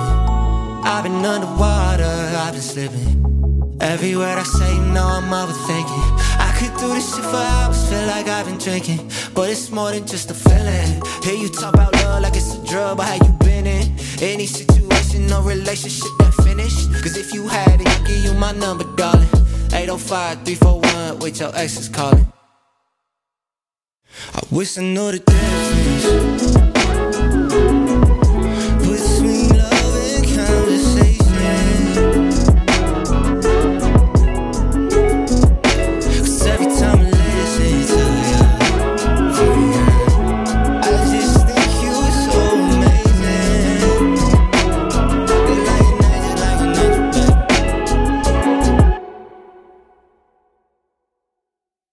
I've been underwater, I've been slipping. Every word I say, you know I'm overthinking. I could do this shit for hours, feel like I've been drinking. But it's more than just a feeling. Hear you talk about love like it's a drug, but how you been in? Any situation, no relationship that finished. Cause if you had it, I'll give you my number, darling. 805-341, wait, your ex is calling. I wish I knew the difference.